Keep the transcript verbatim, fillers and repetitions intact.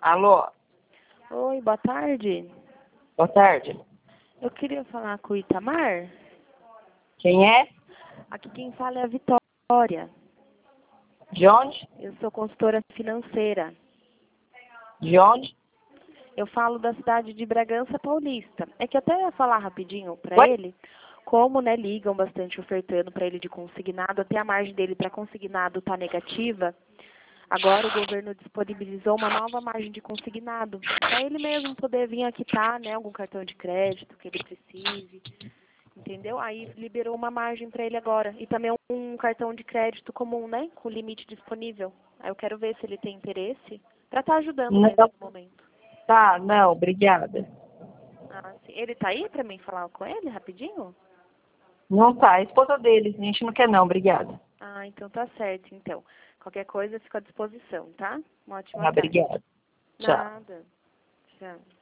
Alô, Oi, boa tarde. boa tarde. Eu queria falar com o Itamar. Quem é? Aqui quem fala é a Vitória. De onde? Eu sou consultora financeira. De onde? Eu falo da cidade de Bragança Paulista. É que eu até ia falar rapidinho para Oi? ele, como né, ligam bastante ofertando para ele de consignado, até a margem dele para consignado está negativa. Agora o governo disponibilizou uma nova margem de consignado, para ele mesmo poder vir aqui quitar, né, algum cartão de crédito que ele precise, entendeu? Aí liberou uma margem para ele agora. E também um cartão de crédito comum, né, com limite disponível. Aí eu quero ver se ele tem interesse, para estar ajudando Não, ele nesse momento. tá, não, obrigada. Ah, sim. Ele tá aí para mim falar com ele rapidinho? Não tá, a esposa dele, a gente não quer não, obrigada. Ah, então tá certo, então. Qualquer coisa, fico à disposição, tá? Uma ótima Ah, tarde. obrigada. Tchau. Nada. Tchau.